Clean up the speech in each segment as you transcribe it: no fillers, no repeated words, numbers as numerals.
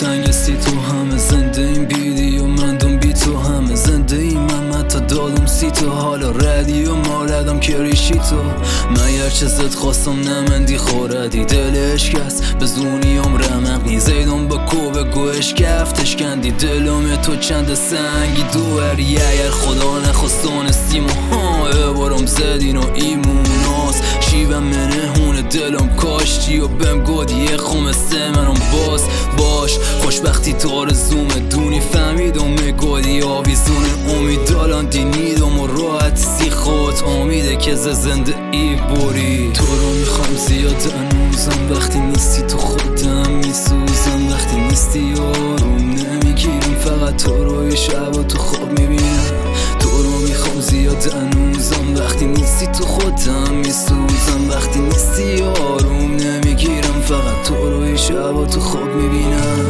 تنگستی تو همه زنده این بیدی و مندم بی تو همه زنده ای من تا دادم سی تو حالا ردی و مالدم که ریشی تو مگر چه زد خواستم نمندی خوردی دلش کس به زونیم رمق نیزیدم با کوبه گوش کفتش کندی دلم تو چند سنگی دوری اگر خدا نخواستان سیم و بارم زدین و ایموناس شیبم منهون دلم کاشتی و بهم گودی خوم سه منم باش خوشبختی تو آرزومه دونی فهمیدم میگودی آویزون امید دالان دینیدم و راحت سی خود امیده که زنده ای بوری تو رو میخوام زیاد هنوزم وقتی نیستی تو خودم میسوزم وقتی نیستی یاروم نمیگیرم فقط تو روی شب و تو خواب میبینم تو رو میخوام زیاد هنوزم وقتی نیستی تو خودم میسوزم وقتی نیستی یاروم نمیگیرم فقط تو روی شب و تو خواب میبینم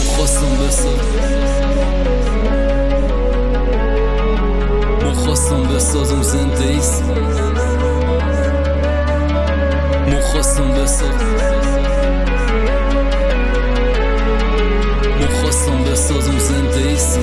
مخواستم بسازم زنده ایست مخواستم بسازم زنده ایستی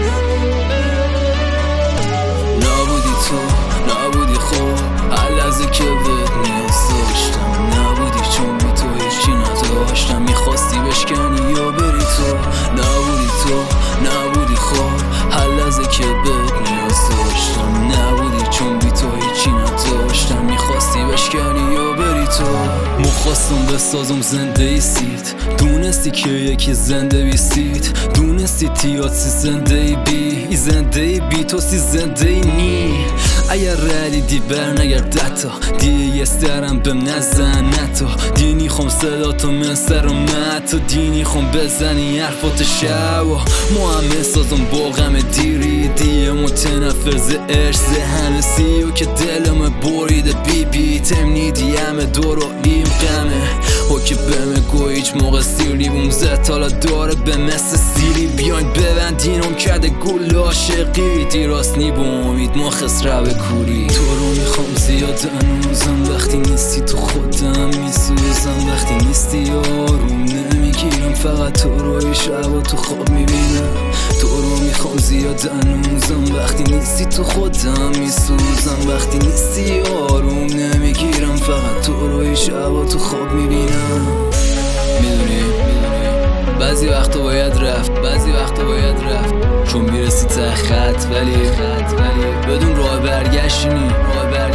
نبودی تو نبودی خوب هر لحظه که بهت نیاز داشتم نبودی چون بی تو هیچی نداشتم میخواستی بشکنی یا بری تو نبودی تو نبودی خوب هر لحظه که بهت نیاز داشتم نبودی چون بی تو هیچی نداشتم میخواستی بشکنی یا بری تو مخواستم بسازم زنده ایستید دونستی که یکی زنده بیستید دونستی تیاتسی زنده ای بی تو سی زنده ای نی اگر ردیدی برنگرد تا دیگه یه سرم بهم نزن نتا دینی خوم صدا تو من سرم تو دینی خوم بزنی حرفات شب ما همه سازم با غم دیری دیگه متنفذ عشق ذهنسی و که دلم بریده بی تمنیدی همه دور و این غمه و که بهم گو هیچ موقع سیری بوم زد حالا داره به مثل سیری بیاین ببندینم کرده گل عاشقی دیراست نی با امید ما خسره به کوری تو رو میخوام زیاد هنوزم وقتی نیستی تو خودم میسوزم وقتی نیستی یاروم نمیگیرم فقط تو روی شب و تو خواب میبینم تو رو میخوام زیاد هنوزم وقتی نیستی تو خودم میسوزم وقتی نیستی یاروم نمیگیرم فقط تو روی شب و تو خواب میبینم میدونی بعضی وقتا باید رفت چون میرسی ته خط ولی بدون راه برگشتی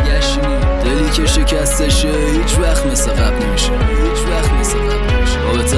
دلی که شکسته شه هیچ وقت مثل قبل نمیشه